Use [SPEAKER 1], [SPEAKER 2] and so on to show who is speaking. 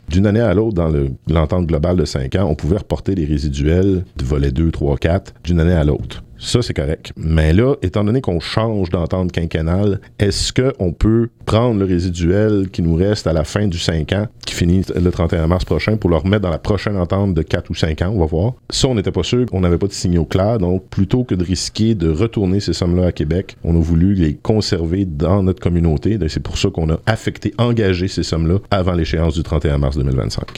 [SPEAKER 1] d'une année à l'autre, dans l'entente globale de 5 ans, on pouvait reporter les résiduels de volet 2, 3, 4 d'une année à l'autre. Ça, c'est correct. Mais là, étant donné qu'on change d'entente quinquennale, est-ce qu'on peut prendre le résiduel qui nous reste à la fin du 5 ans, qui finit le 31 mars prochain, pour le remettre dans la prochaine entente de 4 ou 5 ans, on va voir. Ça, on n'était pas sûr, on n'avait pas de signaux clairs, donc plutôt que de risquer de retourner ces sommes-là à Québec, on a voulu les conserver dans notre communauté. Donc, c'est pour ça qu'on a engagé ces sommes-là avant l'échéance du 31 mars 2025.